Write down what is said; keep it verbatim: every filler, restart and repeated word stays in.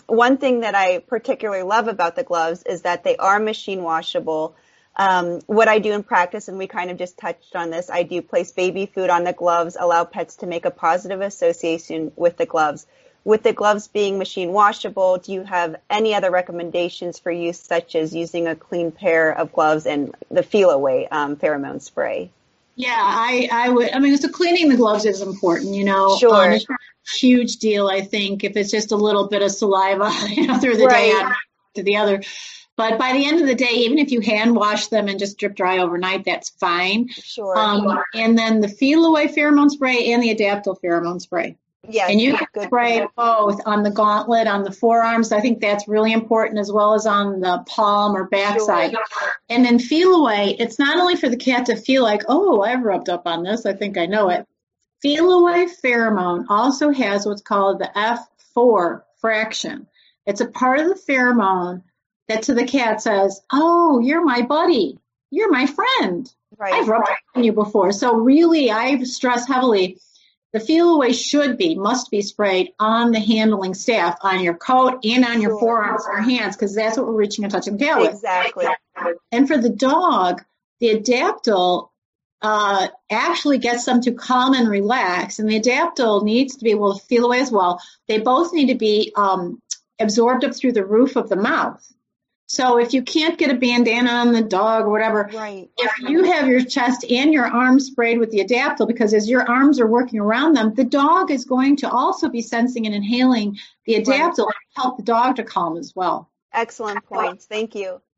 one thing that I particularly love about the gloves is that they are machine washable. Um, what I do in practice, and we kind of just touched on this, I do place baby food on the gloves, allow pets to make a positive association with the gloves. With the gloves being machine washable, do you have any other recommendations for use, such as using a clean pair of gloves and the Feel Away um, pheromone spray? Yeah, I, I would, I mean, so cleaning the gloves is important, you know. Sure. Um, it's not a huge deal, I think, if it's just a little bit of saliva, you know, through the Right. day on to the other. But by the end of the day, even if you hand wash them and just drip dry overnight, that's fine. Sure. Um, and then the Feel Away pheromone spray and the Adaptil pheromone spray. Yes. And you can good spray point. both on the gauntlet, on the forearms. I think that's really important, as well as on the palm or backside. Sure. And then Feel Away, it's not only for the cat to feel like, oh, I've rubbed up on this, I think I know it. Feel Away pheromone also has what's called the F four fraction. It's a part of the pheromone that to the cat says, oh, you're my buddy, you're my friend. Right. I've rubbed up on you before. So really, I stress heavily, the Feel Away should be, must be sprayed on the handling staff, on your coat and on your Sure. forearms or hands, because that's what we're reaching and touching the tail with. Exactly. And for the dog, the Adaptil uh, actually gets them to calm and relax, and the Adaptil needs to be able to feel away as well. They both need to be um, absorbed up through the roof of the mouth. So if you can't get a bandana on the dog or whatever, Right. if you have your chest and your arms sprayed with the Adaptil, because as your arms are working around them, the dog is going to also be sensing and inhaling the Adaptil to help the dog to calm as well. Excellent points. Thank you.